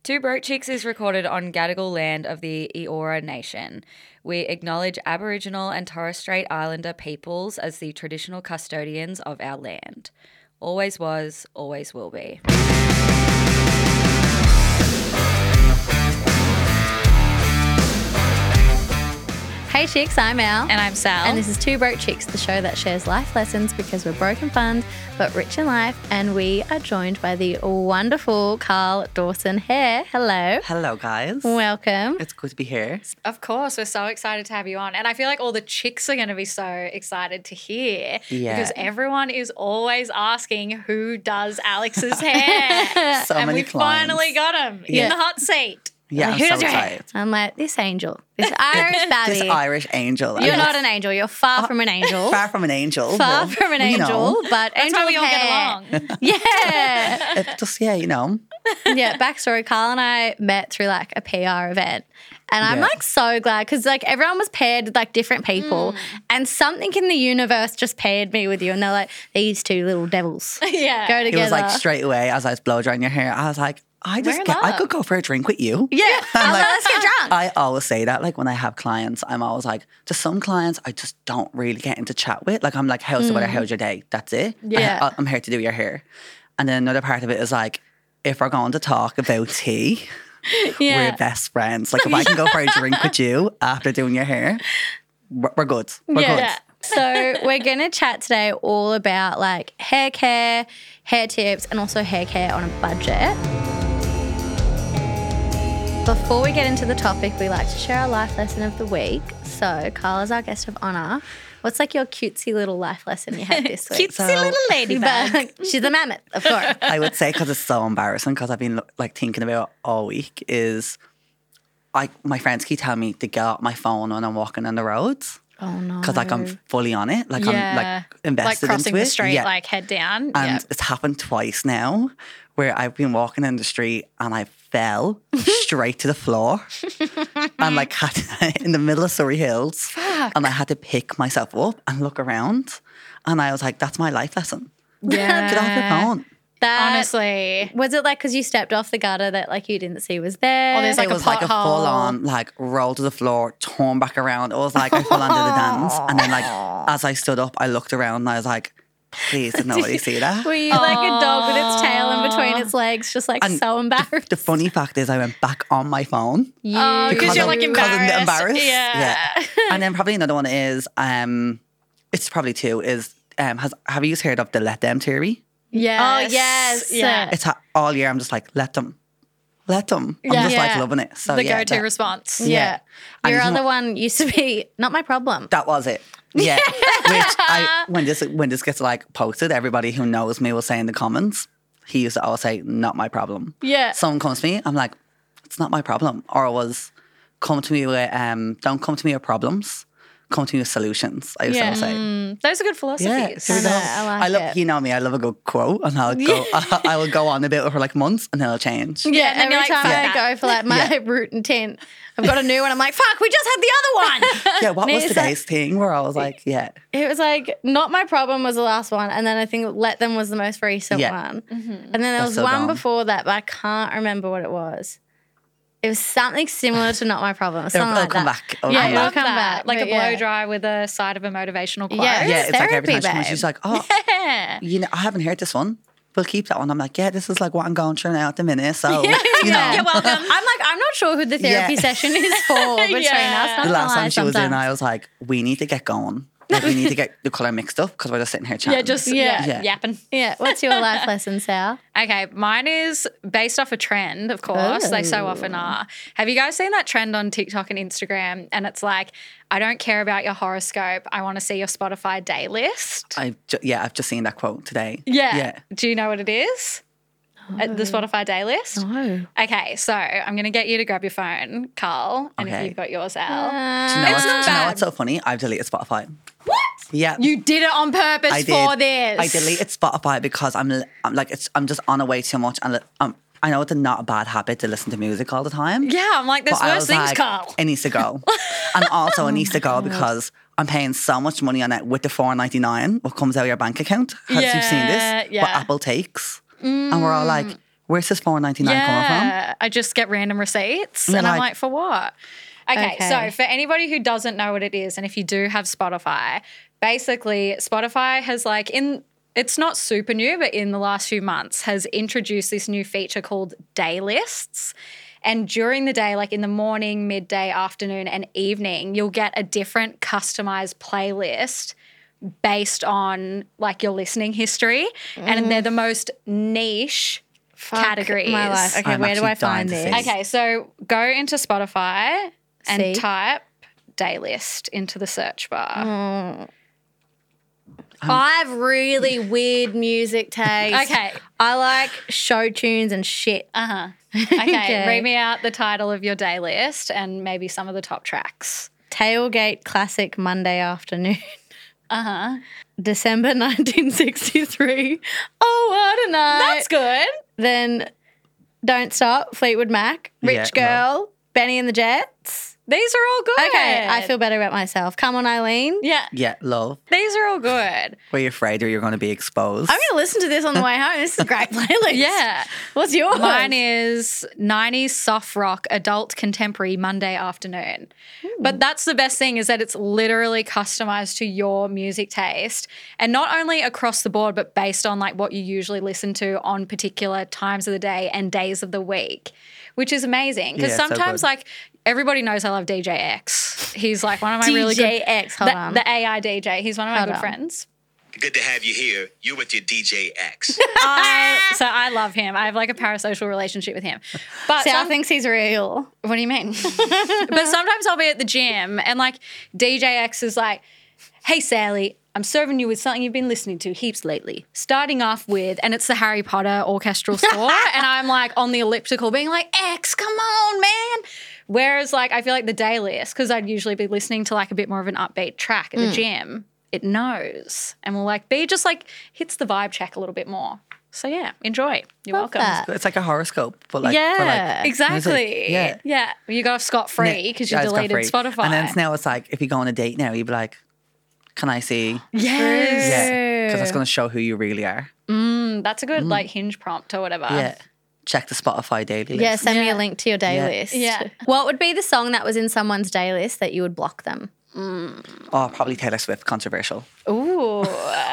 Two Broke Chicks is recorded on Gadigal land of the Eora Nation. We acknowledge Aboriginal and Torres Strait Islander peoples as the traditional custodians of our land. Always was, always will be. Hey chicks, I'm Al. And I'm Sal. And this is Two Broke Chicks, the show that shares life lessons because we're broke in fun but rich in life. And we are joined by the wonderful Carl Dawson Hare. Hello. Hello, guys. Welcome. It's good to be here. Of course, we're so excited to have you on. And I feel like all the chicks are going to be so excited to hear because everyone is always asking who does Alex's hair. So and many we finally got him in the hot seat. Yeah, I'm Who so does your hair? excited. I'm like, this angel, this Irish baby. This Irish angel. You're not an angel. You're far from an angel. Far from an angel. Far well, from an you angel, know, but That's angel why we all hair. get along. Yeah. it just, you know. Yeah, backstory, Carl and I met through like a PR event. And I'm Yeah. like so glad because like everyone was paired with like different people and something in the universe just paired me with you. And they're like, these two little devils Yeah. go It together. was like straight away as I was blow drying your hair, I was like, I could go for a drink with you. Yeah. I was like, let's get drunk. I always say that, like when I have clients, I'm always like, to some clients, I just don't really get into chat with. Like I'm like, how's the weather? How's your day? That's it. Yeah. I'm here to do your hair. And then another part of it is like, if we're going to talk about tea, we're best friends. Like if I can go for a drink with you after doing your hair, we're good. We're good. So we're going to chat today all about like hair care, hair tips, and also hair care on a budget. Before we get into the topic, we like to share our life lesson of the week. So Carl is our guest of honour. What's like your cutesy little life lesson you had this week? Cutesy little ladybug. She's a mammoth, of course. I would say because it's so embarrassing because I've been like thinking about it all week is my friends keep telling me to get out my phone when I'm walking on the roads. Oh no. Because like I'm fully on it. Like I'm like invested like crossing into the it. street, Yeah. like head down. And it's happened twice now where I've been walking in the street and I fell straight to the floor and like had in the middle of Surrey Hills. And I had to pick myself up and look around. And I was like, that's my life lesson. Yeah. Get off your phone. That, Honestly. was it like because you stepped off the gutter that like you didn't see was there? Oh, there's like It a was like a pothole. full on like roll to the floor, turn back around. It was like I fell under the dance. And then like as I stood up, I looked around and I was like, please did nobody see that? Were you like a dog with its tail in between its legs, just like And so embarrassed? The funny fact is I went back on my phone. Because you're like because I'm embarrassed. Yeah. And then probably another one is, it's probably two, is have you heard of the let them theory? Yes. Oh, yes. Yeah. It's all year I'm just like, let them. I'm just like loving it. So The yeah, go-to that- response. Yeah. And Your you know other what? one used to be not my problem. That was it. Yeah. Which when this gets like posted, everybody who knows me will say in the comments, he used to always say, not my problem. Yeah. Someone comes to me, I'm like, it's not my problem. Or it was, come to me with, don't come to me with problems, come to me with solutions. I used to always say. Those are good philosophies. Here we go. I like it. You know me, I love a good quote, and I will go on about it for like months, and then it'll change. Yeah, and then every you're like, time fuck I that. go for like my root and tint, I've got a new one. I'm like, fuck, we just had the other one. Yeah, what was It's today's thing where I was like, yeah, It was like, not my problem was the last one. And then I think let them was the most recent Yeah. one. And then there That's was so one dumb. before that, but I can't remember what it was. It was something similar to not my problem. it'll Something like come that. back. It'll Yeah, come it'll back. come That. back. Like a but blow yeah. dry with a side of a motivational quote. Yeah. Yeah, it's like every Therapy, time she comes, babe. she's like, oh, Yeah. you know, I haven't heard this one. We'll keep that one. I'm like, yeah, this is like what I'm going through now at the minute. So, you know. You're welcome. I'm like, I'm not sure who the therapy Yeah. session is for between Yeah. us. Not The gonna last lie, time she was in, sometimes. I was like, we need to get going. Like, we need to get the colour mixed up because we're just sitting here chatting. Yeah, just Yeah. yapping. Yeah, what's your life lesson, Sal? Okay, mine is based off a trend, of course. They so often are. Have you guys seen that trend on TikTok and Instagram? And it's like, I don't care about your horoscope. I want to see your Spotify day list. I've just seen that quote today. Yeah. Yeah. Do you know what it is? The Spotify day list? No. Okay, so I'm going to get you to grab your phone, Carl, and if Okay. you've got yours, Al. Do you know, It's what's, not do you know bad. what's so funny? I've deleted Spotify. What? Yeah. You did it on purpose I for did. this. I deleted Spotify because I'm just on a way too much. And I know it's not a bad habit to listen to music all the time. Yeah, I'm like, there's But I worse was things, like, Carl. it needs to go. And also it needs to go because I'm paying so much money on it with the $4.99 what comes out of your bank account. Have you seen this? Yeah, What yeah. Apple takes. And we're all like, Where's this $4.99 coming Yeah, I just get random receipts and I'm like, for what? Okay, so for anybody who doesn't know what it is, and if you do have Spotify, basically Spotify has it's not super new, but in the last few months has introduced this new feature called day lists. And during the day, like in the morning, midday, afternoon, and evening, you'll get a different customized playlist based on like your listening history. And they're the most niche categories. My life. Okay, where do I find this? Okay, so go into Spotify and type day list into the search bar. I have really weird music taste. Okay. I like show tunes and shit. Okay, read me out the title of your day list and maybe some of the top tracks. Tailgate Classic Monday Afternoon. December 1963. Oh, what a night. That's good. Then Don't Stop, Fleetwood Mac, Rich Girl, Benny and the Jets. These are all good. Okay, I feel better about myself. Come on, Eileen. Yeah. Yeah, love. These are all good. Oh, Were you afraid or you're going to be exposed? I'm going to listen to this on the way home. This is a great playlist. Yeah. What's yours? Mine is 90s soft rock, adult contemporary Monday afternoon. But that's the best thing is that it's literally customized to your music taste and not only across the board, but based on like what you usually listen to on particular times of the day and days of the week, which is amazing. Because Yeah, so sometimes good. like everybody knows I love DJ X. He's like one of my really good DJ X, hold on. the AI DJ. He's one of my Hold good on. friends. Good to have you here. You with your DJ X. So I love him. I have like a parasocial relationship with him. But Sal thinks he's real. what do you mean? But sometimes I'll be at the gym and like DJ X is like, hey, Sally, I'm serving you with something you've been listening to heaps lately. Starting off with, and it's the Harry Potter orchestral score. And I'm like on the elliptical being like, X, come on, man. Whereas like I feel like the day list, because I'd usually be listening to like a bit more of an upbeat track at the gym, it knows and will like be just like hits the vibe check a little bit more. So yeah, enjoy. You're Love welcome. that. It's like a horoscope, but like, Yeah, for like Exactly. music. Yeah. Yeah. You got off scot-free because you Yeah, it's got deleted free. Spotify. And then now it's like, if you go on a date now, you'd be like, can I see? yes. Yeah. Because that's going to show who you really are. That's a good like hinge prompt or whatever. Yeah. Check the Spotify daily list. Yeah, send me Yeah. a link to your day Yeah. list. Yeah. What would be the song that was in someone's day list that you would block them? Oh, probably Taylor Swift, controversial. Ooh.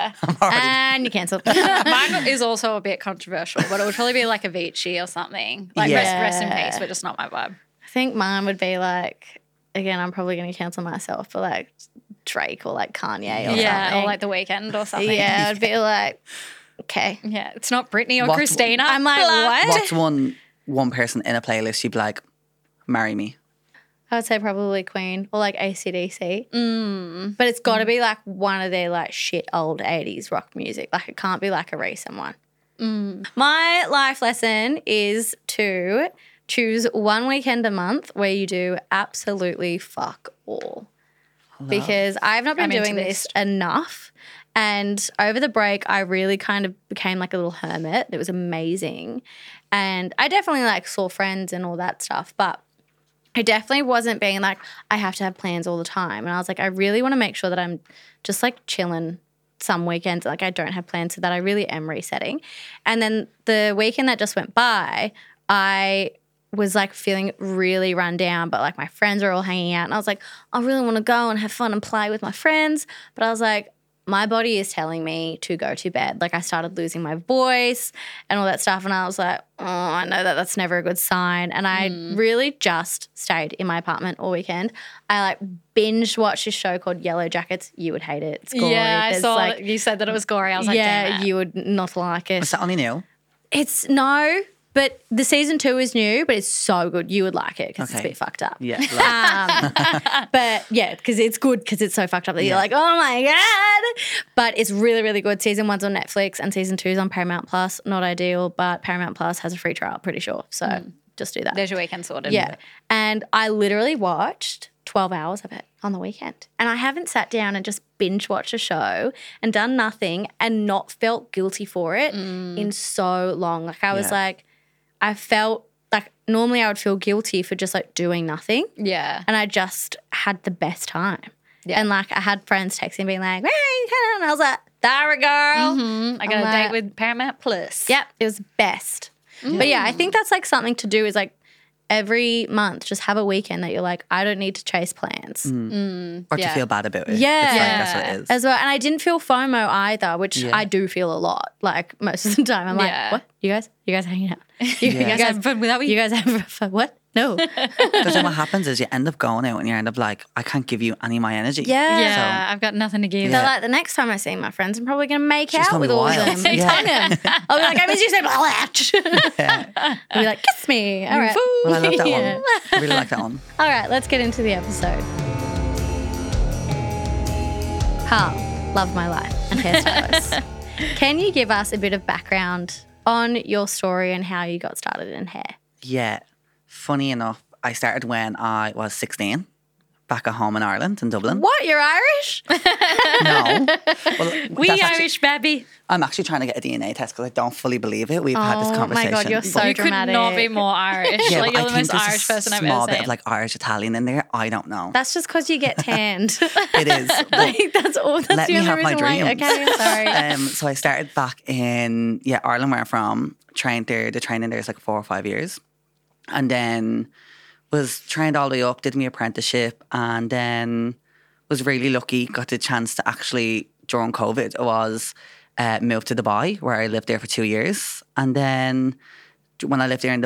And you cancelled. Mine is also a bit controversial, but it would probably be like Avicii or something. Like Yeah. rest in peace, but just not my vibe. I think mine would be like, again, I'm probably going to cancel myself, but like Drake or like Kanye or Yeah, something. or like The Weeknd or something. Yeah, I'd be like, okay. Yeah, it's not Britney or What- Christina. I'm like, what? What's one person in a playlist you'd be like, marry me? I would say probably Queen or like AC/DC. But it's got to be like one of their like shit old 80s rock music. Like it can't be like a recent one. My life lesson is to choose one weekend a month where you do absolutely fuck all. Because I've not been I'm into doing this enough. And over the break, I really kind of became like a little hermit. It was amazing. And I definitely like saw friends and all that stuff. But I definitely wasn't being like, I have to have plans all the time. And I was like, I really want to make sure that I'm just like chilling some weekends. Like I don't have plans so that I really am resetting. And then the weekend that just went by, I was like feeling really run down, but like my friends are all hanging out. And I was like, I really want to go and have fun and play with my friends. But I was like, my body is telling me to go to bed. Like I started losing my voice and all that stuff. And I was like, oh, I know that that's never a good sign. And I really just stayed in my apartment all weekend. I like binge watched this show called Yellow Jackets. You would hate it. It's gory. yeah, I There's, saw like, that you said that it was gory. I was like, yeah, damn it. you would not like it. Is that only new? It's no, but the season 2 is new, but it's so good. You would like it because it's a Okay. bit fucked up. Yeah. Like, But yeah, because it's good because it's so fucked up that you're like, oh my God. But it's really, really good. Season 1's on Netflix and season 2's on Paramount Plus. Not ideal, but Paramount Plus has a free trial, pretty sure. So just do that. There's your weekend sorted. Yeah. And I literally watched 12 hours of it on the weekend. And I haven't sat down and just binge watched a show and done nothing and not felt guilty for it in so long. Like I was Yeah. like, I felt like normally I would feel guilty for just like doing nothing. Yeah. And I just had the best time. Yeah. And like I had friends texting being like, hey, and I was like, there we go. I got I'm a like- date with Paramount Plus. Yep, it was best. But yeah, I think that's like something to do is like every month just have a weekend that you're like, I don't need to chase plans. Or to Yeah. feel bad about it. Yeah. It's like, that's what it is. As well. And I didn't feel FOMO either, which Yeah. I do feel a lot, like most of the time. I'm like, Yeah. what? You guys hanging out? You Yeah. guys having fun without me? You guys having fun? What? No. Because then what happens is you end up going out and you end up like, I can't give you any of my energy. Yeah. Yeah, I've got nothing to give. So like the next time I see my friends, I'm probably going to make out gonna with be all wild. of them. Yeah. Tongue 'em. I'll be like, I miss you so much. I'll be like, kiss me. All right. Well, I love that Yeah. one. I really like that one. All right, let's get into the episode. Carl, love my life and hairstylist. Can you give us a bit of background on your story and how you got started in hair? Yeah. Funny enough, I started when I was 16, back at home in Ireland, in Dublin. What? You're Irish? No. Well, We that's actually- Irish, baby. I'm actually trying to get a DNA test because I don't fully believe it. We've had this Oh my conversation. God, you're so You could not dramatic. be more Irish. Yeah, like but you're I the most think there's Irish a person I've small ever bit seen. of like Irish Italian in there. I don't know. That's just because you get tanned. It is. But like, that's all. That's let the me only have my reason why. dreams. Okay, I'm sorry. So I started back in Ireland, where I'm from. Trained there. The training there is like 4 or 5 years, and then was trained all the way up. Did my apprenticeship, and then was really lucky. Got the chance to actually during COVID. I was moved to Dubai, where I lived there for 2 years, and then when I lived there in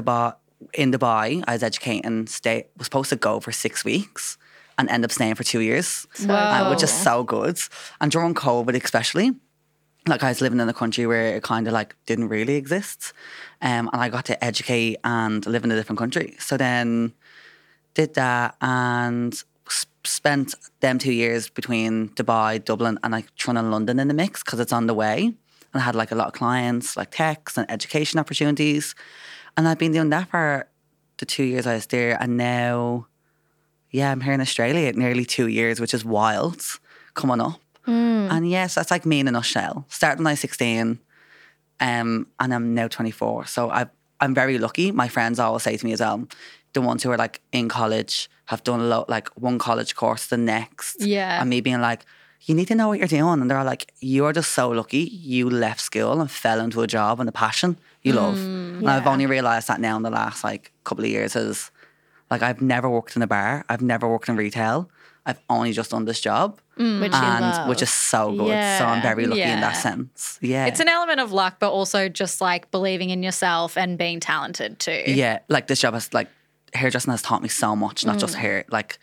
Dubai, I was educating. Was supposed to go for 6 weeks, and end up staying for 2 years, which is so good. And during COVID, especially. Like I was living in a country where it kind of like didn't really exist, and I got to educate and live in a different country. So then did that and spent them 2 years between Dubai, Dublin, and like Tron and London in the mix because it's on the way. And I had like a lot of clients, like techs and education opportunities, and I've been doing that for the 2 years I was there, and now, I'm here in Australia at nearly 2 years, which is wild, coming up. And yes, that's like me in a nutshell. Started when I was 16, and I'm now 24. So I'm very lucky. My friends always say to me as well, the ones who are like in college have done a lot, like one college course, the next. Yeah. And me being like, you need to know what you're doing. And they're like, you're just so lucky. You left school and fell into a job and a passion you love. And I've only realised that now in the last like couple of years is like I've never worked in a bar. I've never worked in retail. I've only just done this job. Which is so good. So I'm very lucky in that Yeah. sense. Yeah. It's an element of luck, but also just like believing in yourself and being talented too. Yeah, like this job has like hairdressing has taught me so much, not just hair, like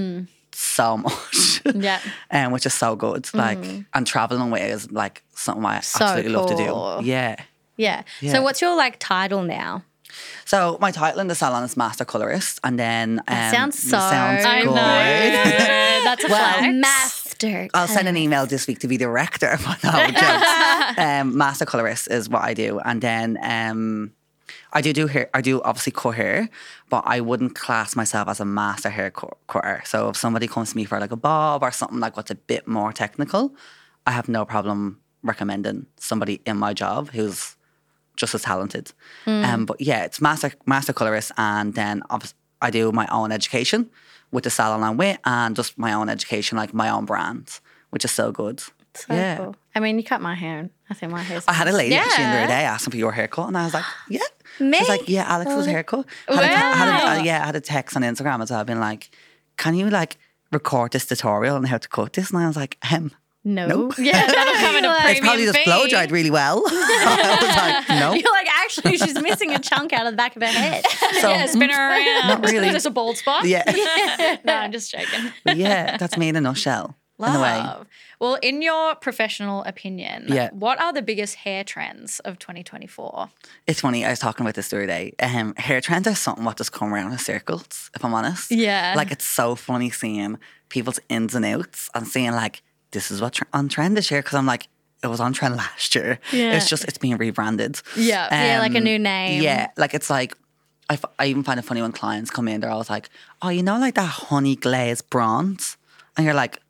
so much. Yeah. Which is so good. Like and traveling away is like something I So absolutely love to cool. do. Yeah. Yeah. Yeah. So what's your like title now? So my title in the salon is master colorist, and then sounds so I good. know. That's a flex. Master. I'll send an email this week to be director, but no jokes. Master colorist is what I do, and then I do hair. I do obviously cut hair, but I wouldn't class myself as a master hair cutter. So if somebody comes to me for like a bob or something like what's a bit more technical, I have no problem recommending somebody in my job who's just as talented. But yeah, it's master colorist, and then I do my own education with the salon I'm with, and just my own education, like my own brand, which is so good. So cool. I mean, you cut my hair, and I think my hair's. I had a lady actually the Yeah. other day asking for your haircut, and I was like, yeah. Me? She's like, yeah, Alex's haircut. I had a text on Instagram as well, being like, can you like record this tutorial on how to cut this? And I was like, No. Nope. Yeah, that'll come in a Like- premium it's probably just fee. blow dried really well. I was like, no. You're like, actually, she's missing a chunk out of the back of her head. So, Yeah, spin her around. Not really. There's a bald spot. yeah. No, I'm just joking. Yeah, that's me in a nutshell. In a way. Love. Well, in your professional opinion, Yeah. what are the biggest hair trends of 2024? It's funny, I was talking about this the other day. Hair trends are something what just come around in circles, if I'm honest. Yeah. Like, it's so funny seeing people's ins and outs and seeing, like, this is what's on trend this year. Because I'm like, it was on trend last year. Yeah. It's being rebranded. Yeah. Yeah, like a new name. Yeah, like, it's like, I even find it funny when clients come in, they're always like, oh, you know, like that honey glazed bronze? And you're like,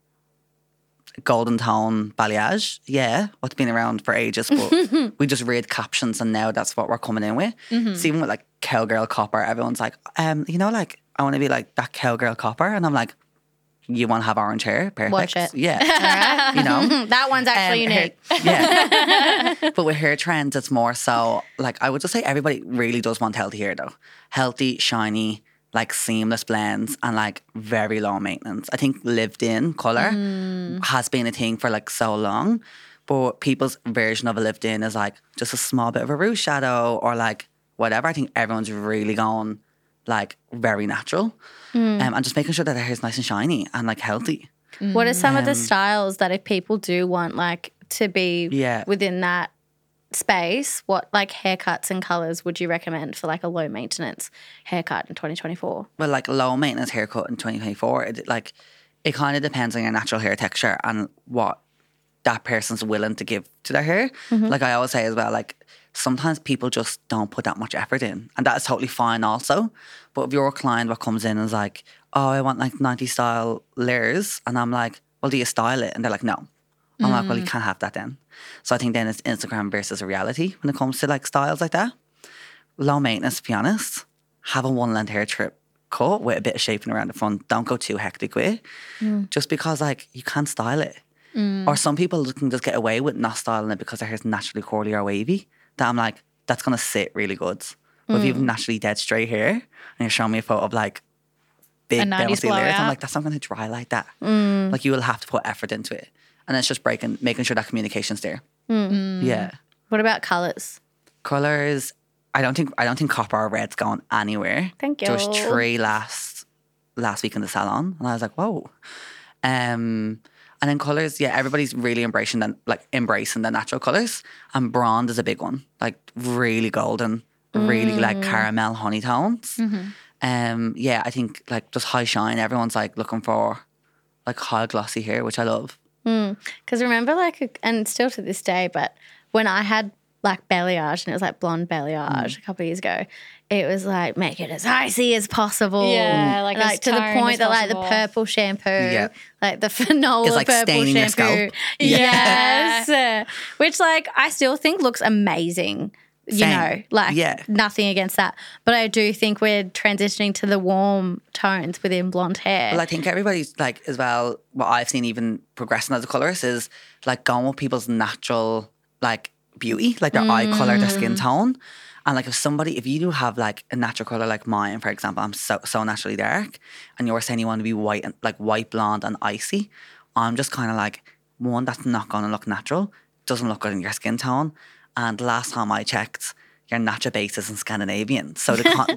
golden tone balayage, yeah, what's been around for ages, but we just read captions and now that's what we're coming in with. So even with like cowgirl copper, everyone's like, you know, like I want to be like that cowgirl copper, and I'm like, you want to have orange hair, perfect. Watch it. Yeah. You know? That one's actually unique. Yeah. But with hair trends, it's more so, like, I would just say everybody really does want healthy hair, though. Healthy, shiny, like seamless blends, and like very low maintenance. I think lived in colour has been a thing for like so long. But people's version of a lived in is like just a small bit of a rouge shadow or like whatever. I think everyone's really going like very natural. And just making sure that their hair is nice and shiny and like healthy. What are some of the styles that if people do want like to be Yeah. within that space, what like haircuts and colours would you recommend for like a low maintenance haircut in 2024? Well, like low maintenance haircut in 2024, it kind of depends on your natural hair texture and what that person's willing to give to their hair. Like I always say as well, like sometimes people just don't put that much effort in, and that is totally fine also. But if your client what comes in and is like, oh, I want like 90s style layers, and I'm like, well, do you style it? And they're like, no. I'm like, well, you can't have that then. So I think then it's Instagram versus reality when it comes to like styles like that. Low maintenance, to be honest. Have a one length hair trip cut with a bit of shaping around the front. Don't go too hectic with it. Just because like you can't style it. Or some people can just get away with not styling it because their hair's naturally curly or wavy. That I'm like, that's going to sit really good. But if you have naturally dead straight hair and you're showing me a photo of like big A 90s bouncy layers, I'm blowout. like, that's not going to dry like that. Like you will have to put effort into it. And it's just making sure that communication's there. Yeah. What about colours? Colours, I don't think copper or red's going anywhere. Thank There was you. 3 last week in the salon, and I was like, whoa. And then colours, yeah, everybody's really embracing the natural colours. And blonde is a big one, like really golden, really like caramel honey tones. Yeah, I think like just high shine. Everyone's like looking for like high glossy hair, which I love. Because remember, like, and still to this day, but when I had like balayage and it was like blonde balayage a couple of years ago, it was like make it as icy as possible. Yeah, like as to the toned point as that like the possible. purple shampoo, Yeah. like the Fanola It's like purple staining your shampoo. scalp. Yeah. Yes. Which like I still think looks amazing. You Same. know, like Yeah. nothing against that. But I do think we're transitioning to the warm tones within blonde hair. Well, I think everybody's like as well. What I've seen even progressing as a colorist is like going with people's natural like beauty, like their eye color, their skin tone, and like if you do have like a natural color like mine, for example, I'm so naturally dark, and you're saying you want to be white and like white blonde and icy, I'm just kind of like one that's not going to look natural, doesn't look good in your skin tone, and the last time I checked, your natural base isn't Scandinavian, so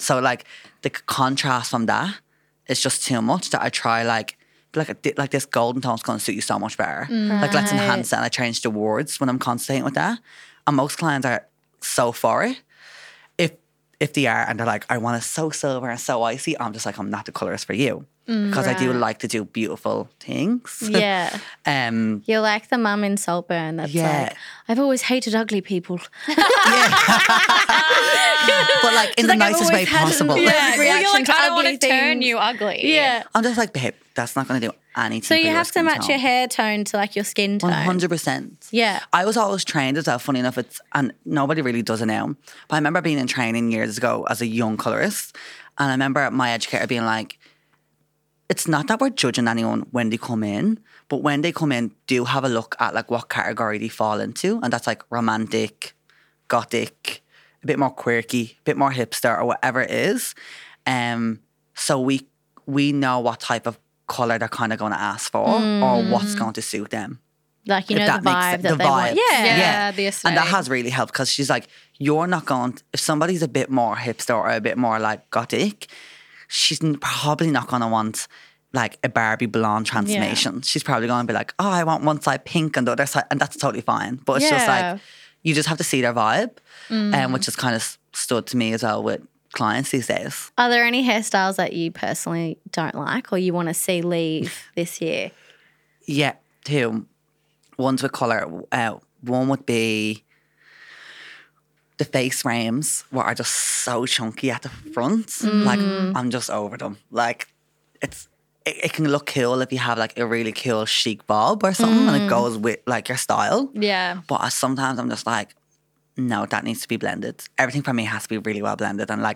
the contrast from that. It's just too much that I try like this golden tone's going to suit you so much better. Like let's enhance it, and I change the words when I'm concentrating with that. And most clients are so for it. If they are and they're like, I want it so silver and so icy, I'm just like, I'm not the colorist for you. Because I do like to do beautiful things. yeah. You're like the mum in Saltburn that's Yeah. like, I've always hated ugly people. But like in the like, I've nicest way always had possible. Yeah. You're reaction like, to I don't want ugly to turn things. you ugly. Yeah. I'm just like, babe, that's not going to do anything. So for you your have to skin match tone. your hair tone to like your skin tone. 100%. Yeah. I was always trained as well, funny enough, and nobody really does it now. But I remember being in training years ago as a young colorist, and I remember my educator being like, it's not that we're judging anyone when they come in, but when they come in, do have a look at like what category they fall into. And that's like romantic, gothic, a bit more quirky, a bit more hipster or whatever it is. So we know what type of colour they're kind of going to ask for or what's going to suit them. Like, you If know, that the makes vibe sense. that The they want. vibe. Yeah. Yeah, the And aesthetic. that has really helped because she's like, you're not going, if somebody's a bit more hipster or a bit more like gothic, she's probably not going to want like a Barbie blonde transformation. She's probably going to be like, oh, I want one side pink and the other side, and that's totally fine. But it's just Yeah. like, you just have to see their vibe, which has kind of stood to me as well with clients these days. Are there any hairstyles that you personally don't like or you want to see leave this year? Yeah, two. Ones with colour. One would be the face frames, where are just so chunky at the front. Like, I'm just over them. Like, it can look cool if you have like a really cool chic bob or something and it goes with like your style. Yeah. But sometimes I'm just like, no, that needs to be blended. Everything for me has to be really well blended. And like,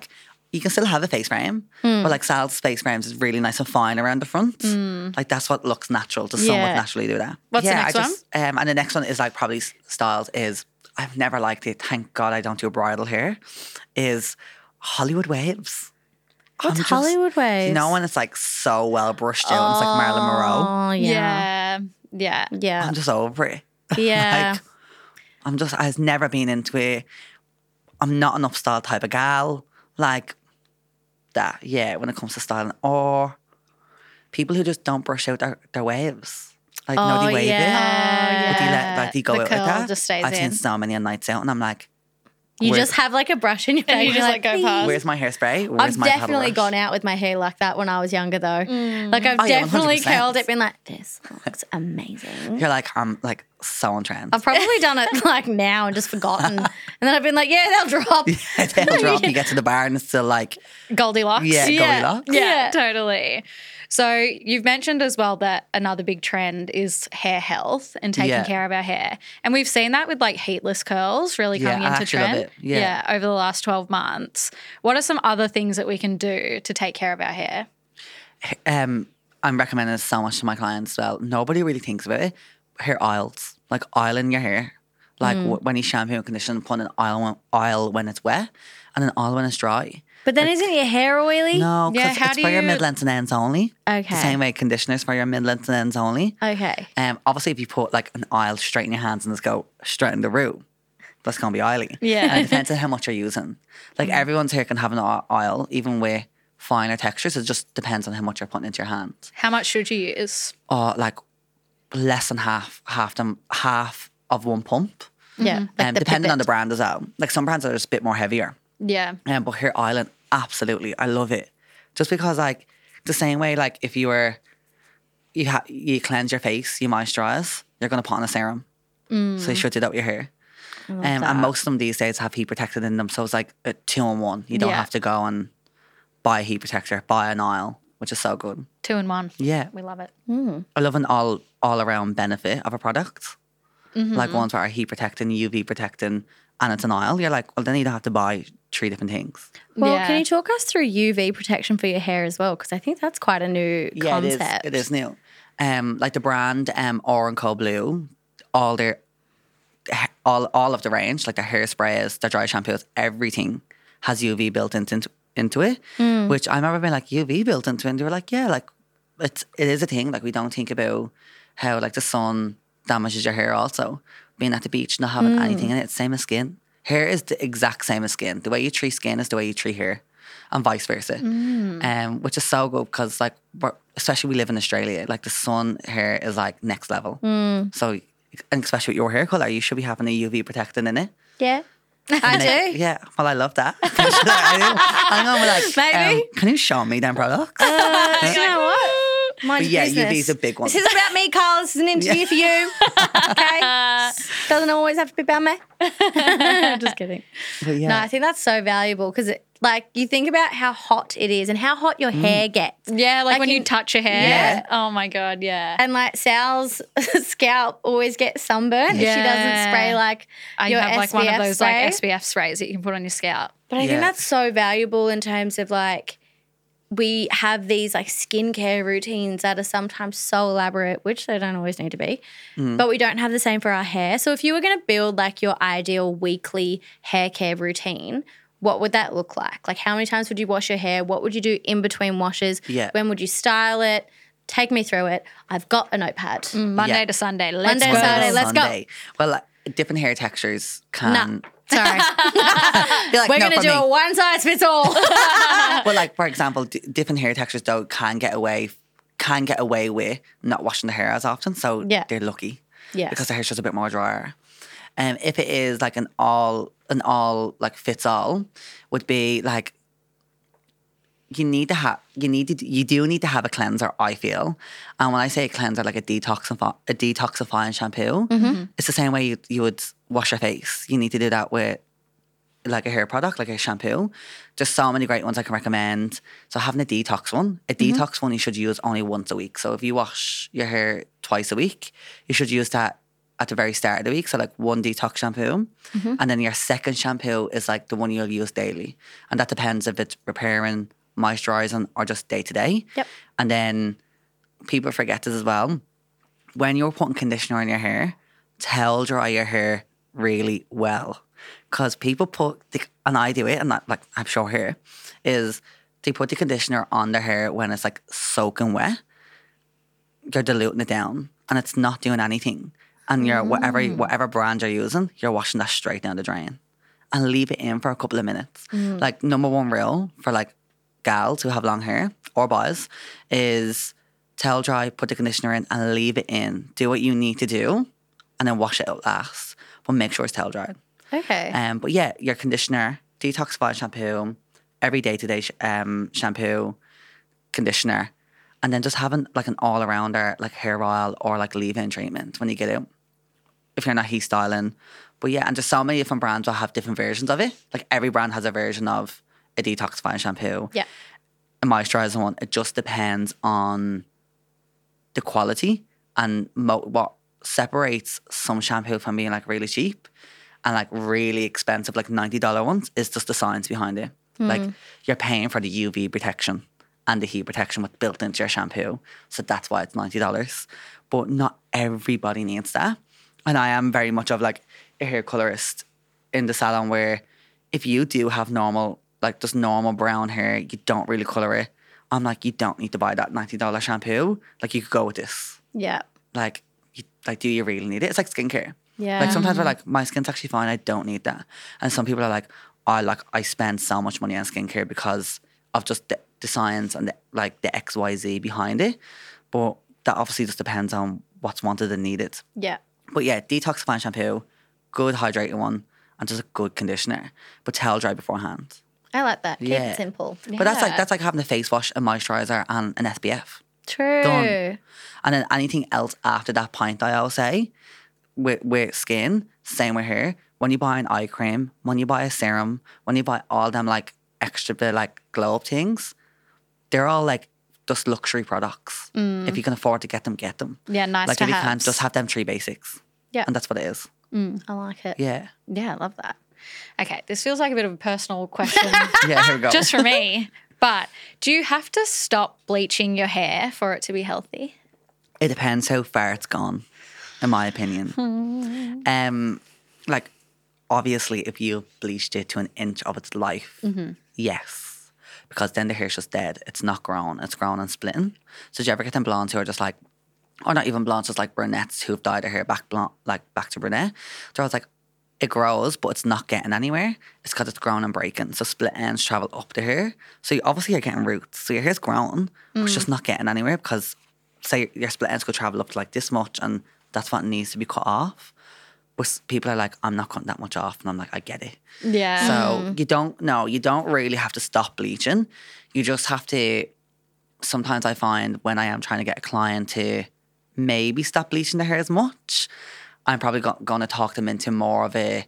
you can still have a face frame, but like Sal's face frames is really nice and fine around the front. Like that's what looks natural to someone Yeah. naturally do that. What's the yeah, next I just, and the next one is like probably styles is, I've never liked it. Thank God I don't do bridal hair. Is Hollywood waves. What's I'm just- Hollywood waves? You know when it's like so well brushed out and it's like Marilyn Monroe? Oh, yeah. Yeah. Yeah. I'm just over it. Yeah. Like, I've never been into it. I'm not an upstyle type of gal. Like that, yeah, when it comes to styling. Or people who just don't brush out their waves. Like, no, they wave it. yeah. But they let, like, they go The out curl like that. just stays I've seen in. so many nights out and I'm like, You Where- just have like a brush in your face. And you you're just like go "Please." past. where's my hairspray? Where's I've my paddle definitely brush? gone out with my hair like that when I was younger, though. Like I've Oh, yeah, definitely 100%. curled it, been like, "This looks amazing." You're like, I'm like so on trend. I've probably done it like now and just forgotten, and then I've been like, "Yeah, they'll drop." They'll drop, you get to the bar and it's still like, Goldilocks. yeah, Yeah. Goldilocks. Yeah, totally. So you've mentioned as well that another big trend is hair health and taking Yeah. care of our hair. And we've seen that with like heatless curls really Yeah, coming I into actually love trend. it. Yeah. over the last 12 months. What are some other things that we can do to take care of our hair? I'm recommending this so much to my clients as well. Nobody really thinks about it. Hair oils, like oiling your hair. Like when you shampoo and condition, put an oil when it's wet and an oil when it's dry. But then isn't your hair oily? No, Yeah, because how it's do for your you- mid-lengths and ends only. Okay. The same way conditioners for your mid-lengths and ends only. Okay. Obviously, if you put like an oil straight in your hands and just go straight in the root, that's gonna be oily. Yeah. And it depends on how much you're using. Like everyone's hair can have an oil, even with finer textures. It just depends on how much you're putting into your hands. How much should you use? Or like less than half of one pump. Yeah. Like the Depending on the pipette. brand as well. Like some brands are just a bit more heavier. Yeah. But hair oiling, absolutely, I love it. Just because, like, the same way, like, if you were, you cleanse your face, you moisturize, you're gonna put on a serum. So you should do that with your hair. And most of them these days have heat protectant in them, so it's like a 2-in-1. You don't Yeah. have to go and buy a heat protector, buy an oil, which is so good. 2-in-1. Yeah, We love it. I love an all around benefit of a product. Like ones that are heat protecting, UV protecting, and it's an oil. You're like, well, then you don't have to buy 3 different things. Well, Yeah. can you talk us through UV protection for your hair as well? Because I think that's quite a new concept. It is new. Like the brand Oranco Blue, all of the range, like their hairsprays, their dry shampoos, everything has UV built into it. Which I remember being like, UV built into it, and they were like, yeah, like it is a thing. Like we don't think about how like the sun damages your hair also. Being at the beach, not having anything in it, same as skin. Hair is the exact same as skin. The way you treat skin is the way you treat hair, and vice versa. Which is so good because, like, especially we live in Australia, like the sun hair is like next level. So, and especially with your hair color, you should be having a UV protecting in it. Yeah. I do. Yeah, well, I love that. I'm going like, Maybe. can you show me them products? You know what? Mind But your yeah, business. UV is a big one. This isn't about me, Carl. This is an interview for you. Okay? Doesn't always have to be about me. Just kidding. But yeah, No, I think that's so valuable because, like, you think about how hot it is and how hot your hair gets. Yeah, like when you you- touch your hair. Yeah. Oh my God, yeah. And like Sal's scalp always gets sunburned if she doesn't Yeah. spray like I your have like one of SPF those spray. like SPF sprays that you can put on your scalp. But I think Yeah. that's so valuable in terms of like we have these like skincare routines that are sometimes so elaborate, which they don't always need to be, but we don't have the same for our hair. So if you were going to build like your ideal weekly hair care routine, what would that look like? Like how many times would you wash your hair? What would you do in between washes? Yeah. When would you style it? Take me through it. I've got a notepad. Monday Yeah. to Sunday. Let's Monday go. to Saturday, let's go. Sunday. Well, like, different hair textures can. Sorry. Be like, We're no, going to for do me. a one size fits all. Well, like for example, different hair textures though can get away with not washing the hair as often. So Yeah. they're lucky. Yes. Because the hair's just a bit more drier. If it is like an all like fits all, would be like you do need to have a cleanser, I feel. And when I say a cleanser, like a detoxifying shampoo, it's the same way you would wash your face. You need to do that with like a hair product, like a shampoo. There's so many great ones I can recommend. So having a detox one you should use only once a week. So if you wash your hair twice a week, you should use that at the very start of the week. So like one detox shampoo. And then your second shampoo is like the one you'll use daily. And that depends if it's repairing, moisturising or just day to day. Yep. And then people forget this as well. When you're putting conditioner in your hair, towel dry your hair really well. Because people put, and I do it, and that, like I'm sure here, is they put the conditioner on their hair when it's like soaking wet. You're diluting it down and it's not doing anything. And you're whatever brand you're using, you're washing that straight down the drain. And leave it in for a couple of minutes. Like number one rule for like gals who have long hair or boys is towel dry, put the conditioner in and leave it in. Do what you need to do and then wash it out last. But make sure it's towel dried. Okay. But yeah, your conditioner, detoxifying shampoo, every day-to-day shampoo, conditioner, and then just having like an all-arounder, like hair oil or like leave-in treatment when you get out. If you're not heat styling. But yeah, and just so many different brands will have different versions of it. Like every brand has a version of a detoxifying shampoo. Yeah. A moisturising one. It just depends on the quality and what separates some shampoo from being like really cheap and like really expensive, like $90 ones, is just the science behind it. Like you're paying for the UV protection and the heat protection with built into your shampoo. So that's why it's $90. But not everybody needs that. And I am very much of like a hair colorist in the salon where if you do have normal, like just normal brown hair, you don't really color it. I'm like, you don't need to buy that $90 shampoo. Like you could go with this. Yeah. Like, do you really need it? It's like skincare. Yeah. Like sometimes we're like, my skin's actually fine. I don't need that. And some people are like, I spend so much money on skincare because of just the science and the XYZ behind it. But that obviously just depends on what's wanted and needed. Yeah. But yeah, detoxifying shampoo, good hydrating one, and just a good conditioner. But towel dry beforehand. I like that. Keep Yeah. it simple. But that's like having a face wash, a moisturiser, and an SPF. True. Done. And then anything else after that point, I always say, with skin, same with hair. When you buy an eye cream, when you buy a serum, when you buy all them like extra bit like glow up things, they're all like just luxury products. If you can afford to get them, get them. Yeah, nice Like to if you have. can't, just have them 3 basics. Yeah. And that's what it is. I like it. Yeah. Yeah, I love that. Okay, this feels like a bit of a personal question Yeah, here we go. just for me. But do you have to stop bleaching your hair for it to be healthy? It depends how far it's gone, in my opinion. Like, obviously, if you bleached it to an inch of its life, yes. Because then the hair's just dead. It's not grown. It's grown and splitting. So do you ever get them blondes who are just like, or not even blondes, just like brunettes who've dyed their hair back blonde, like back to brunette. They're always like, it grows, but it's not getting anywhere. It's because it's grown and breaking. So split ends travel up the hair. So you obviously are getting roots. So your hair's growing, but it's just not getting anywhere because say your split ends could travel up to like this much and that's what needs to be cut off. But people are like, I'm not cutting that much off. And I'm like, I get it. Yeah. So you don't really have to stop bleaching. You just have to, sometimes I find when I am trying to get a client to maybe stop bleaching their hair as much, I'm probably going to talk them into more of a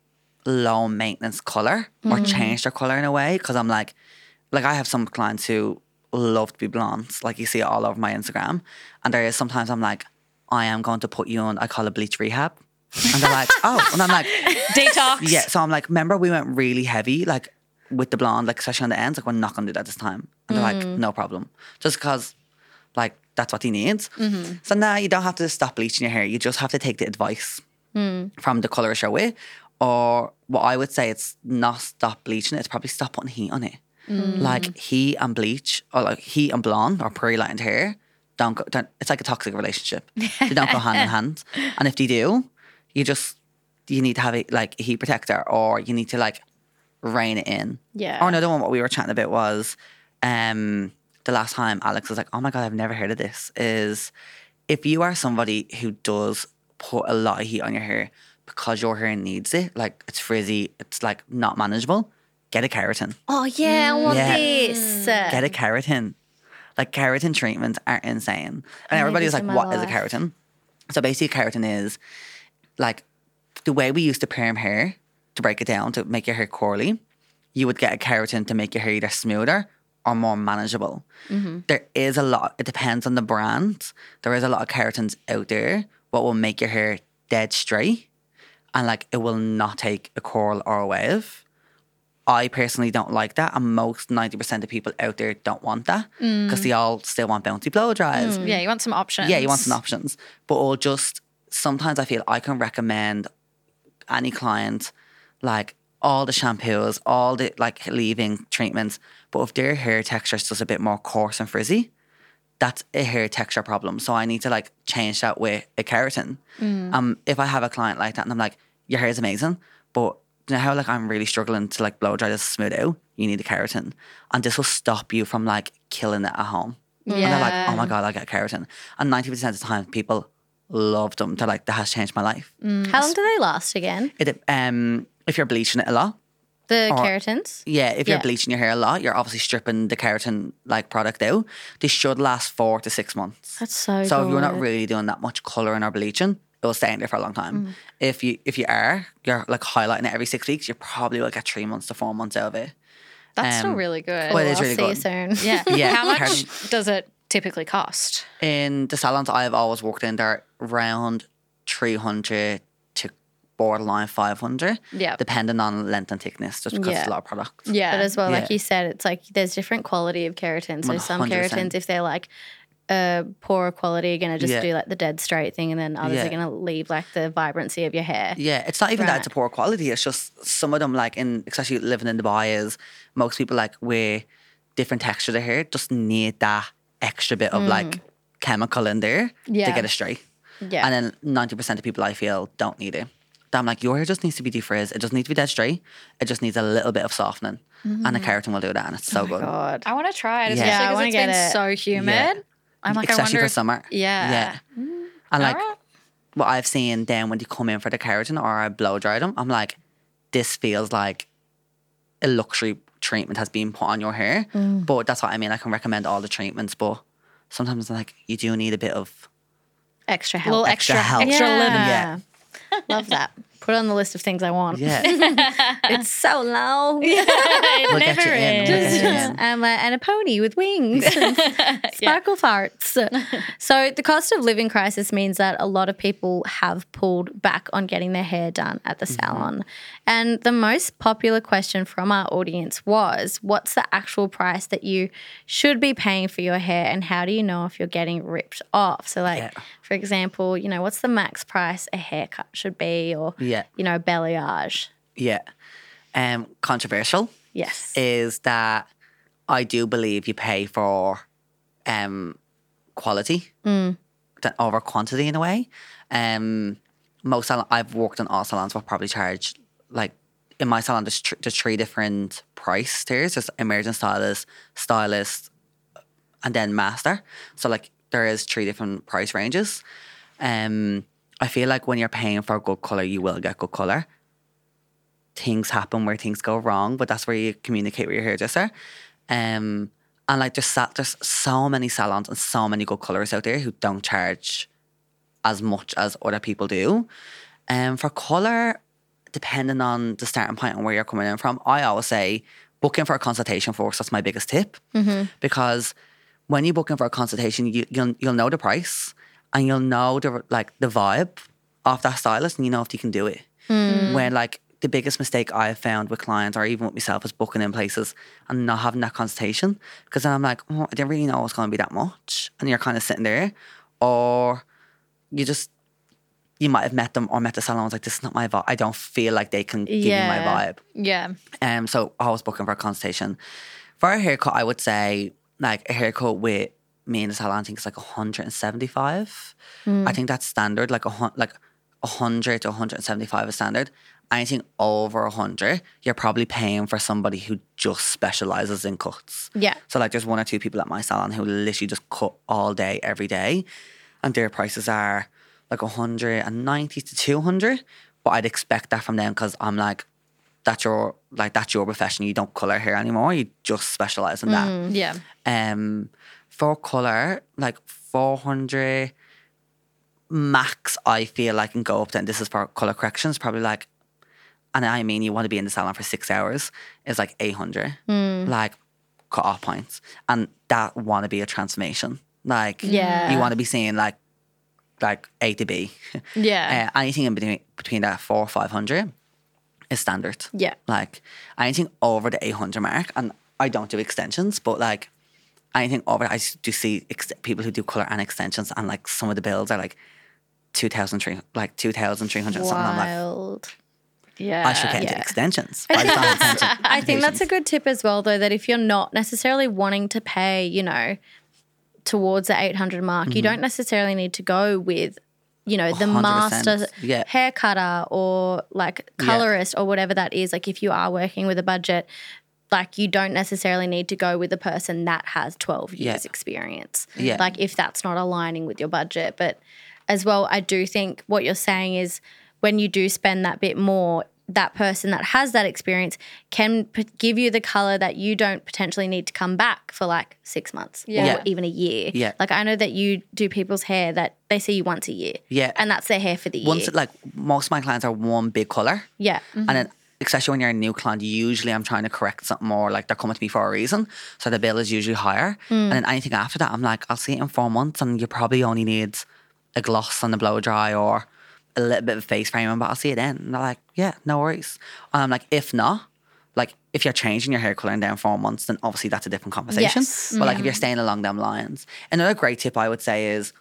low maintenance colour or change their colour in a way. Because I'm like I have some clients who love to be blondes. Like you see it all over my Instagram. And there is sometimes I'm like, I am going to put you on, I call it bleach rehab. And they're like, oh. And I'm like, Detox. yeah. So I'm like, remember we went really heavy, like with the blonde, like especially on the ends. Like we're not going to do that this time. And they're like, no problem. Just because like that's what he needs. So now you don't have to stop bleaching your hair. You just have to take the advice from the colourist you're with. Or what I would say, it's not stop bleaching it. It's probably stop putting heat on it. Like heat and bleach, or like heat and blonde or pre-lightened hair, don't, it's like a toxic relationship. They don't go hand in hand. And if they do, you need to have like a heat protector, or you need to like rein it in. Yeah. Or another one, what we were chatting about was the last time Alex was like, oh my God, I've never heard of this, is if you are somebody who does put a lot of heat on your hair because your hair needs it, like it's frizzy, it's like not manageable, get a keratin. Oh, yeah, I want Yeah. this. Get a keratin. Like keratin treatments are insane. And everybody's this like, in my what is a life. keratin? So basically keratin is like the way we used to perm hair, to break it down, to make your hair curly, you would get a keratin to make your hair either smoother or more manageable. There is a lot, it depends on the brand. There is a lot of keratins out there what will make your hair dead straight and like it will not take a curl or a wave. I personally don't like that, and most 90% of people out there don't want that because they all still want bouncy blow dries. Yeah, you want some options. Yeah, you want some options. But I'll just, sometimes I feel I can recommend any client like all the shampoos, all the like leave-in treatments. But if their hair texture is just a bit more coarse and frizzy, that's a hair texture problem. So I need to like change that with a keratin. If I have a client like that and I'm like, your hair is amazing, but you know how like I'm really struggling to like blow dry this smooth out, you need a keratin. And this will stop you from like killing it at home. And they're like, oh my God, I get keratin. And 90% of the time people love them. They're like, that has changed my life. How long do they last again? If you're bleaching it a lot, The keratins? yeah, if you're Yeah. bleaching your hair a lot, you're obviously stripping the keratin like product out. This should last 4 to 6 months. That's so So if you're not good. really doing that much colouring or bleaching, it will stay in there for a long time. If you are, you're like highlighting it every 6 weeks, you probably will get 3 months to 4 months out of it. That's still really good. Well, it is I'll really see you good. soon. Yeah. Yeah, How much keratin. does it typically cost? In the salons I've always worked in, they're around 300 to borderline 500, Yeah. depending on length and thickness, just because it's a lot of product. Yeah. But as well, like Yeah. you said, it's like there's different quality of keratin. So some 100%. keratins, if they're like poorer quality, are going to just Yeah. do like the dead straight thing, and then others Yeah. are going to leave like the vibrancy of your hair. Yeah, it's not even that Right. it's a poor quality. It's just some of them, like in especially living in Dubai, is most people like with different texture of hair just need that extra bit of like chemical in there to Yeah. get it straight. Yeah. And then 90% of people I feel don't need it. I'm like, your hair just needs to be defrizzed. It just needs to be dead straight. It just needs a little bit of softening, and the keratin will do that, and it's so good. God. I want to try it, Yeah. especially Yeah, I because wanna it's get been it. so humid. Yeah. I'm like, Especially I wonder for if- summer. Yeah. And like Alright. what I've seen then when you come in for the keratin or I blow dry them, I'm like, this feels like a luxury treatment has been put on your hair. But that's what I mean. I can recommend all the treatments, but sometimes like you do need a bit of Extra A little help. extra extra, help. extra Yeah. living. Yeah. Love that. Put it on the list of things I want. Yeah. It's so long. We'll get you in. We'll get you in. And a pony with wings and sparkle farts. So the cost of living crisis means that a lot of people have pulled back on getting their hair done at the salon. And the most popular question from our audience was, what's the actual price that you should be paying for your hair, and how do you know if you're getting ripped off? So like, Yeah. for example, you know, what's the max price a haircut should be, or, Yeah. you know, balayage? Yeah. Controversial Yes. is that I do believe you pay for quality than over quantity in a way. Most salon, I've worked in all salons will probably charge like in my salon there's 3 different price tiers. There's emerging stylist, and then master. So like there is 3 different price ranges. I feel like when you're paying for good colour, you will get good colour. Things happen where things go wrong, but that's where you communicate with your hairdresser. And like there's so many salons and so many good colours out there who don't charge as much as other people do. For colour, depending on the starting point and where you're coming in from, I always say book in for a consultation first. That's my biggest tip. Because when you book in for a consultation, you'll know the price and you'll know the vibe of that stylist, and you know if you can do it. When like the biggest mistake I've found with clients or even with myself is booking in places and not having that consultation, because then I'm like, oh, I didn't really know it was going to be that much, and you're kind of sitting there, or you might have met them or met the salon and was like, this is not my vibe. I don't feel like they can give me my Yeah. vibe. Yeah. So I was booking for a consultation. For a haircut, I would say like a haircut with me in the salon, I think it's like 175. I think that's standard, like 100 to 175 is standard. Anything over 100, you're probably paying for somebody who just specializes in cuts. Yeah. So like there's 1 or 2 people at my salon who literally just cut all day, every day. And their prices are like 190 to 200. But I'd expect that from them because I'm like, that's your profession. You don't colour hair anymore. You just specialise in that. Yeah. For colour, like 400 max, I feel I can go up to, and this is for colour corrections, probably like, and I mean you want to be in the salon for 6 hours, is like 800, like cut off points. And that want to be a transformation. Like, Yeah. you want to be seeing like like A to B. Yeah. Anything in between that 400 or 500 is standard. Yeah. Like anything over the 800 mark, and I don't do extensions, but like anything over, I do see people who do color and extensions, and like some of the bills are like 2,300, something. I'm like, Wild. Yeah. I should get into Yeah. extensions. I just don't have extension I think that's a applications. good tip as well, though, that if you're not necessarily wanting to pay, you know, towards the 800 mark, you don't necessarily need to go with, you know, the 100%, master yeah. hair cutter or like colorist or whatever that is. Like if you are working with a budget, like you don't necessarily need to go with a person that has 12 years experience. Yeah. Like if that's not aligning with your budget. But as well, I do think what you're saying is when you do spend that bit more, that person that has that experience can give you the color that you don't potentially need to come back for like 6 months Yeah. or even a year. Yeah. Like I know that you do people's hair that they see you once a year. Yeah. And that's their hair for the year. Once, like most of my clients are one big color. yeah. And then, especially when you're a new client, usually I'm trying to correct something more. Like they're coming to me for a reason, so the bill is usually higher. And then anything after that, I'm like, I'll see it in 4 months, and you probably only need a gloss and a blow dry or a little bit of face framing, but I'll see it then. And they're like, yeah, no worries. And I'm like, if not, like if you're changing your hair color in down 4 months, then obviously that's a different conversation. Yes. But like if you're staying along them lines, another great tip I would say is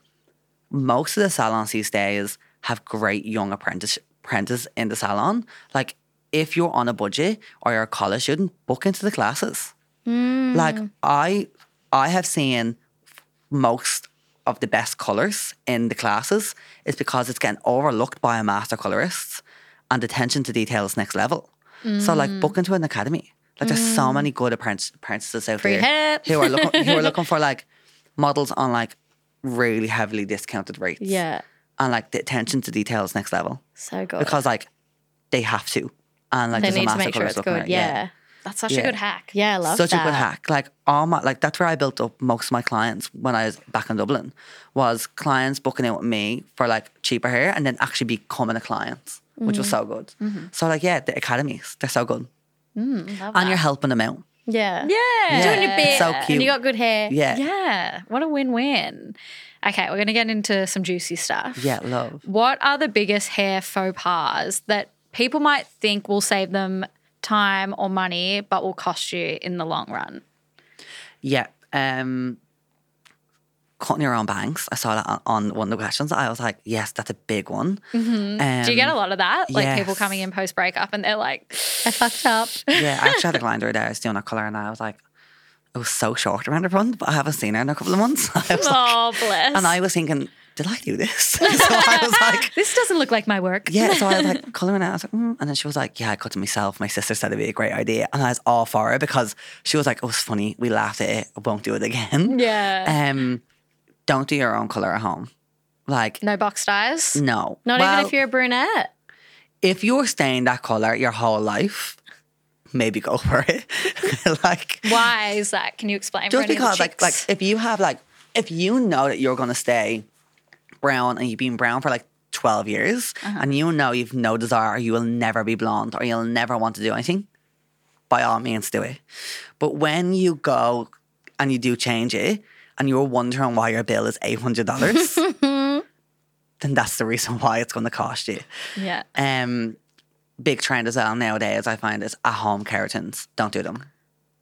most of the salons these days have great young apprentices in the salon. Like if you're on a budget or you're a college student, book into the classes. Like I have seen most of the best colours in the classes is because it's getting overlooked by a master colourist, and attention to detail is next level. So like book into an academy. Like there's so many good apprentices out Free there help. who are looking for like models on like really heavily discounted rates. Yeah. And like the attention to detail is next level So good. because like they have to, and like they there's a need to master make sure colourist it's looking good. at it. Yeah. That's such Yeah. a good hack. Yeah, I love Such that. a good hack. Like all my, like that's where I built up most of my clients when I was back in Dublin, was clients booking out with me for like cheaper hair and then actually becoming a client, which was so good. So like yeah, the academies, they're so good, and you're helping them out. Yeah. Yeah. Doing your bit. So And cute. you got good hair. Yeah, Yeah. What a win-win. Okay, we're going to get into some juicy stuff. yeah, love. What are the biggest hair faux pas that people might think will save them time or money but will cost you in the long run? Yeah, cutting your own bangs. I saw that on one of the questions. I was like, yes, that's a big one. Do you get a lot of that? Like people yes. coming in post-breakup and they're like, I fucked up. Yeah, I actually had a client the other day. I was doing a colour and I was like, it was so short around the front, but I haven't seen her in a couple of months. I was like, oh, bless. and I was thinking, did I do this? So I was like, This doesn't look like my work. yeah. So I was like, colouring it. I was like, and then she was like, yeah, I cut it myself. My sister said it'd be a great idea. And I was all for it because she was like, it was funny. We laughed at it. I won't do it again. Yeah. Don't do your own colour at home. Like, No box dyes? no. Not Well, even if you're a brunette. if you're staying that colour your whole life, maybe go for it. Like, Why is that? Can you explain? for just any of the because like chicks? if you have like if you know that you're gonna stay brown and you've been brown for like 12 years and you know you've no desire, you will never be blonde or you'll never want to do anything, by all means do it. But when you go and you do change it and you're wondering why your bill is $800, then that's the reason why it's going to cost you. Yeah. Big trend as well nowadays, I find, is at-home keratins. Don't do them.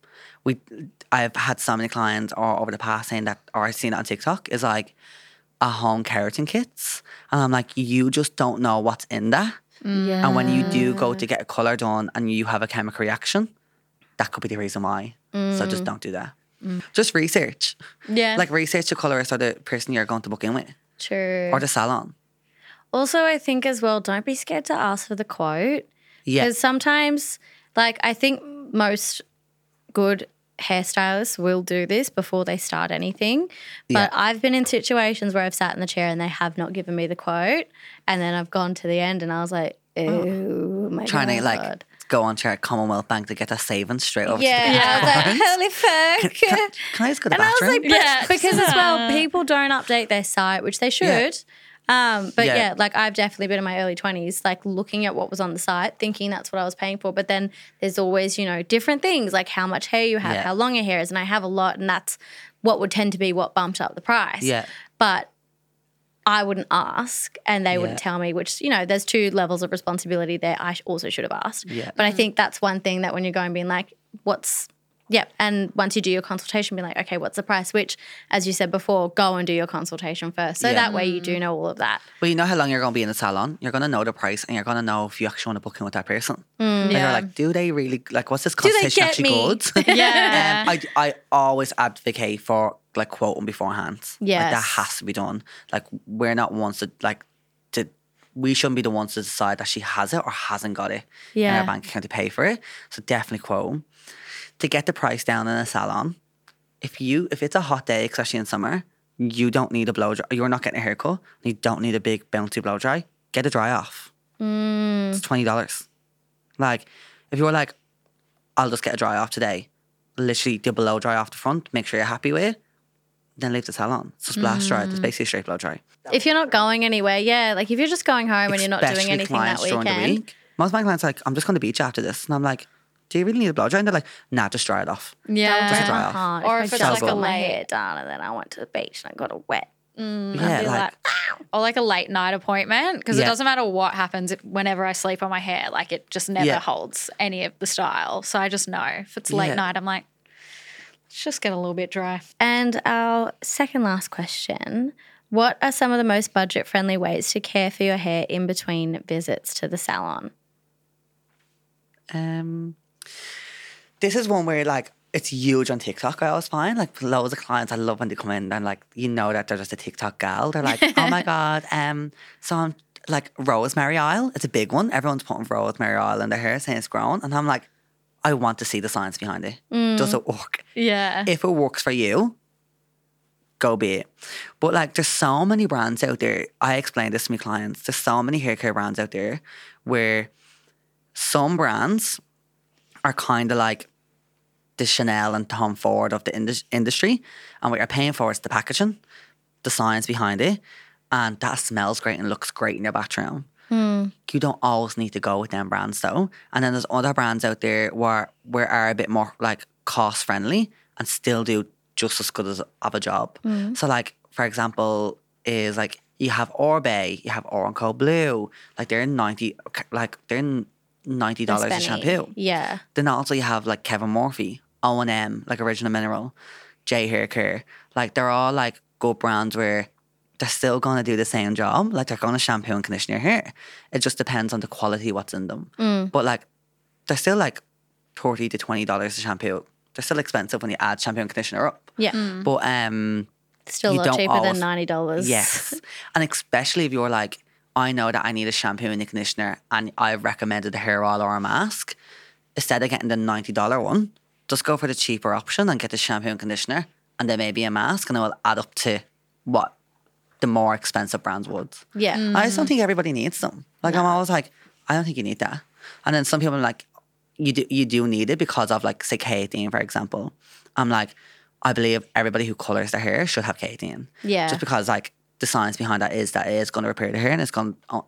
I've had so many clients or over the past saying that, or I've seen it on TikTok, is like at-home keratin kits. And I'm like, you just don't know what's in that. Yeah. And when you do go to get a colour done and you have a chemical reaction, that could be the reason why. So just don't do that. Just research. Yeah. Like research the colourist or the person you're going to book in with True. or the salon. Also, I think as well, don't be scared to ask for the quote. Yeah. Because sometimes, like, I think most good hairstylists will do this before they start anything. But Yeah. I've been in situations where I've sat in the chair and they have not given me the quote. And then I've gone to the end and I was like, oh my Trying God. to like go on to a Commonwealth Bank to get a savings straight over Yeah, to the I was like, account. holy fuck. Can I just go to the And I was bathroom? like, but because as well, people don't update their site, which they should. But Yeah. yeah, like I've definitely been in my early 20s, like looking at what was on the site, thinking that's what I was paying for. But then there's always, you know, different things like how much hair you have, Yeah. how long your hair is. And I have a lot, and that's what would tend to be what bumped up the price. Yeah. But I wouldn't ask and they wouldn't Yeah. tell me, which, you know, there's two levels of responsibility there. I also should have asked. Yeah. But I think that's one thing that when you're going being like, and once you do your consultation, be like, okay, what's the price? Which, as you said before, go and do your consultation first. So Yeah. that way you do know all of that. Well, you know how long you're going to be in the salon. You're going to know the price, and you're going to know if you actually want to book in with that person. And you're Yeah. like, do they really like? What's this they consultation get actually me? good? Yeah. I always advocate for like quoting beforehand. Like that Yes. has to be done. Like we're not ones to we shouldn't be the ones to decide that she has it or hasn't got it in Yeah. our bank account to pay for it. So definitely quote. To get the price down in a salon, if it's a hot day, especially in summer, you don't need a blow dry. You're not getting a haircut. You don't need a big bouncy blow dry. Get a dry off. It's $20. Like if you're like, I'll just get a dry off today. Literally do a blow dry off the front. Make sure you're happy with it. Then leave the salon. It's just blast dry. It's basically a straight blow dry. If you're not going anywhere, like if you're just going home and you're not doing Especially anything that clients during the weekend. week. Most of my clients are like, I'm just going to the beach after this. And I'm like, do you really need a blow dry? And they're like, nah, just dry it off. Yeah. Just a dry off. Hard. Or I if it's just like a got my late- hair done and then I went to the beach and I got it wet. Yeah, Be like, or like a late night appointment because it Yeah. doesn't matter what happens whenever I sleep on my hair, like it just never Yeah. holds any of the style. So I just know if it's late Yeah. night, I'm like, let's just get a little bit dry. And our second last question, what are some of the most budget friendly ways to care for your hair in between visits to the salon? this is one where like it's huge on TikTok. I always find like loads of clients. I love when they come in and like you know that they're just a TikTok gal. They're like, oh my god, so I'm like rosemary oil. It's a big one. Everyone's putting rosemary oil in their hair, saying it's grown, and I'm like, I want to see the science behind it. Does it work? Yeah. If it works for you, go be it. But like, there's so many brands out there. I explain this to my clients. There's so many hair care brands out there where some brands are kind of like the Chanel and Tom Ford of the industry, and what you're paying for is the packaging, the science behind it, and that smells great and looks great in your bathroom. You don't always need to go with them brands though. And then there's other brands out there where are a bit more like cost friendly and still do just as good as of a job. So like for example is like you have Orbe, you have Oranco Blue, like they're $90 a Spenny. shampoo. Yeah. Then also you have like Kevin Morphy, O&M, like Original Mineral, J Hair Care. Like they're all like good brands where they're still going to do the same job. Like they're going to shampoo and condition your hair. It just depends on the quality what's in them. But like they're still like $30 to $20 a shampoo. They're still expensive when you add shampoo and conditioner up. Yeah. But Still a you lot don't cheaper always- than $90. yes. And especially if you're like, I know that I need a shampoo and a conditioner and I've recommended a hair oil or a mask, instead of getting the $90 one, just go for the cheaper option and get the shampoo and conditioner and then maybe a mask, and it will add up to what the more expensive brands would. Yeah. I just don't think everybody needs them. Like I'm always like, I don't think you need that. And then some people are like, you do need it because of like say K18 for example. I'm like, I believe everybody who colours their hair should have K18. Yeah. Just because like the science behind that is it is going to repair the hair and it's going to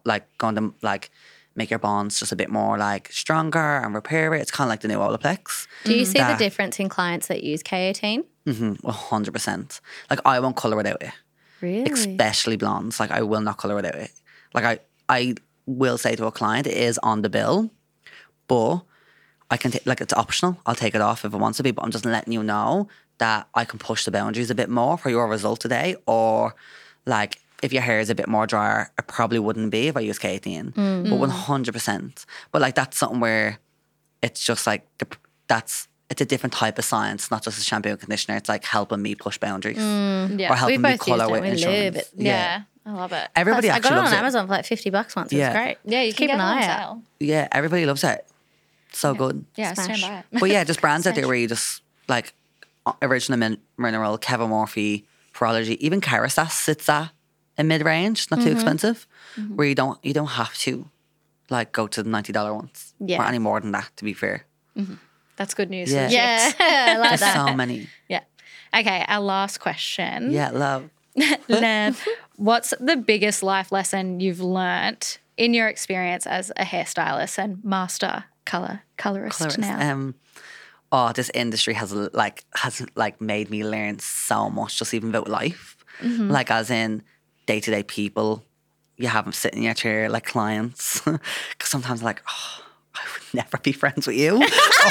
make your bonds just a bit more like stronger and repair it. It's kind of like the new Olaplex. Do you see the That- difference in clients that use K18? 100%. Like I won't colour without it. Really? Especially blondes. Like I will not colour without it. Like I will say to a client, it is on the bill, but I can take like it's optional. I'll take it off if it wants to be, but I'm just letting you know that I can push the boundaries a bit more for your result today. Or like if your hair is a bit more drier, it probably wouldn't be if I use K18. But 100%. But like that's something where it's just like it's a different type of science, not just a shampoo and conditioner. It's like helping me push boundaries Yeah. or helping We me both used colour it. with We insurance. love it. Yeah. I love it. Everybody I actually got it loves on it. Amazon for like $50 once. It Yeah. was great. Yeah, you can Keep get an it on eye out. sale. Yeah, everybody loves it. So good. Yeah, Smash. stand by it. But yeah, just brands out there where you just like Original Mineral, Kevin Morphy, Prology, even Kerastase sits at a mid range, not too expensive, where you don't have to like go to the $90 ones Yeah. or any more than that. To be fair, That's good news. Yeah. For the Yeah. chicks. I like there's that. so many. Yeah. Okay, our last question. Yeah, love. Lev, what's the biggest life lesson you've learnt in your experience as a hairstylist and master colorist now? This industry has made me learn so much, just even about life. Like as in day-to-day people you have them sitting in your chair like clients. Because sometimes I'm like, oh, I would never be friends with you.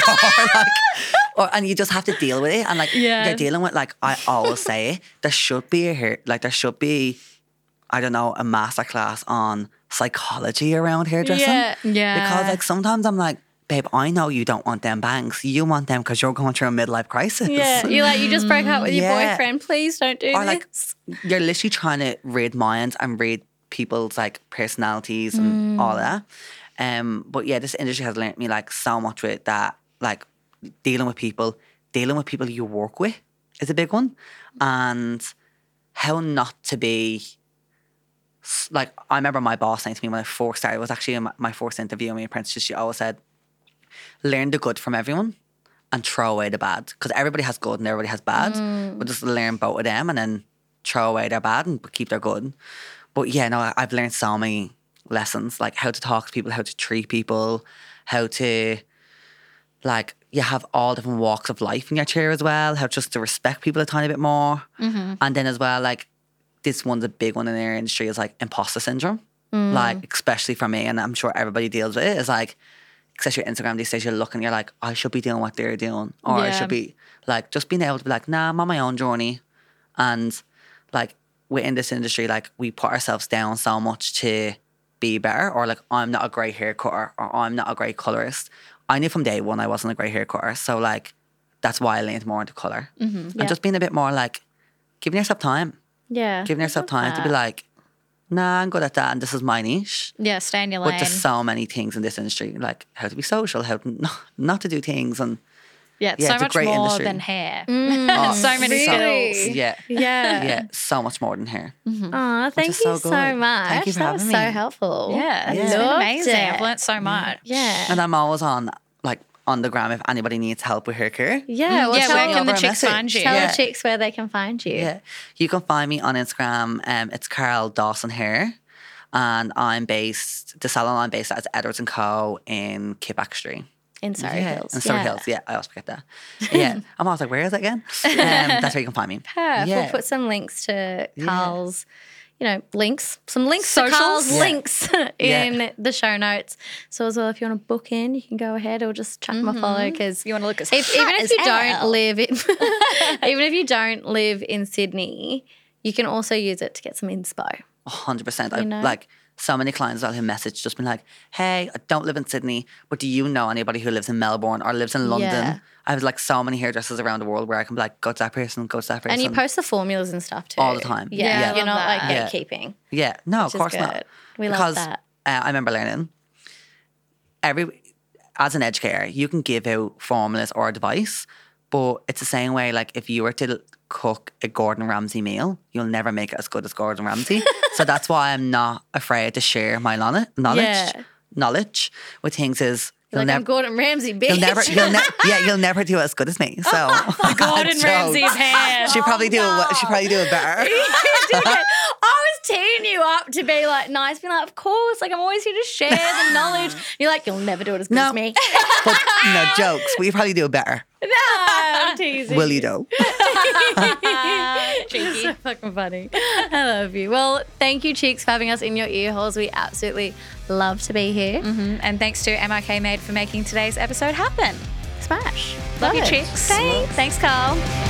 And you just have to deal with it. And like you're dealing with, like, I always say, there should be I don't know, a masterclass on psychology around hairdressing. Yeah. Because like sometimes I'm like, babe, I know you don't want them bangs. You want them because you're going through a midlife crisis. Yeah, you're like, you just broke up with your Yeah. boyfriend. Please don't do Or this. like, you're literally trying to read minds and read people's like personalities and all that. But yeah, this industry has learnt me like so much with that. Like dealing with people you work with is a big one, and how not to be. Like, I remember my boss saying to me when I first started, it was actually in my first interview in my apprenticeship, she always said, learn the good from everyone and throw away the bad. Because everybody has good and everybody has bad. But just learn both of them and then throw away their bad and keep their good. But yeah, no, I've learned so many lessons, like how to talk to people, how to treat people, how to, like, you have all different walks of life in your chair as well, how just to respect people a tiny bit more. And then as well, like, this one's a big one in our industry is like imposter syndrome. Like, especially for me, and I'm sure everybody deals with it, is like, especially your Instagram these days, you're looking, you're like, I should be doing what they're doing. Or I should be, like, just being able to be like, nah, I'm on my own journey. And like, within this industry, like, we put ourselves down so much to be better, or like, I'm not a great hair cutter, or I'm not a great colorist. I knew from day one I wasn't a great hair cutter. So like, that's why I leaned more into color. And just being a bit more like, giving yourself time. Yeah. Giving yourself time to be like, nah, I'm good at that and this is my niche. Yeah, stay in your lane. But there's so many things in this industry, like how to be social, how to not to do things. And yeah, it's yeah, so it's a much great more industry. than hair. Oh, so many really? skills. Yeah. Yeah. So much more than hair. Oh, thank is you so so good. much. Thank you for that was having so me. helpful. Yeah, I it's been loved amazing. it. I've learnt so much. Yeah. And I'm always on, like, on the gram if anybody needs help with hair care. Yeah. Well, Yeah, tell, where can the over a chicks message. find you? tell Yeah. the chicks where they can find you. Yeah. You can find me on Instagram. It's Carl Dawson Hair. And the salon I'm based at is Edwards & Co. in Kippack Street. In Surrey Hills. In Surrey Hills, yeah. I always forget that. Yeah. I'm always like, where is it again? That's where you can find me. Perf. Yeah. We'll put some links to Carl's, some links Socials? to Carl's Yeah. links in the show notes. So as well, if you want to book in, you can go ahead or just chuck them a follow because You want to look as even hot if as you hell. don't live in, even if you don't live in Sydney, you can also use it to get some inspo. 100%. I've know? like so many clients that have messaged just been like, hey, I don't live in Sydney, but do you know anybody who lives in Melbourne or lives in London? Yeah. I have like so many hairdressers around the world where I can be like, go to that person, go to that person. And you post the formulas and stuff too. All the time. Yeah, Yeah. you're not like Yeah. gatekeeping. Yeah, no, Which of course is not. good. We love Because that. I remember learning as an educator, you can give out formulas or advice, but it's the same way. Like if you were to cook a Gordon Ramsay meal, you'll never make it as good as Gordon Ramsay. So that's why I'm not afraid to share my knowledge with things. Is You're like, I'm Gordon Ramsay, bitch. you'll never do it as good as me. So Gordon Jokes. Ramsay of hair. She'd probably do it better. I was teeing you up to be like nice, being like, of course, like I'm always here to share the knowledge. You're like, you'll never do it as good as me. But no jokes. We probably do it better. No, I'm teasing. Will you though? Cheeky. So fucking funny. I love you. Well, thank you, Cheeks, for having us in your ear holes. We absolutely love to be here. And thanks to MRK Made for making today's episode happen. Smash. Love you, it. chicks. Thanks. Thanks, Carl.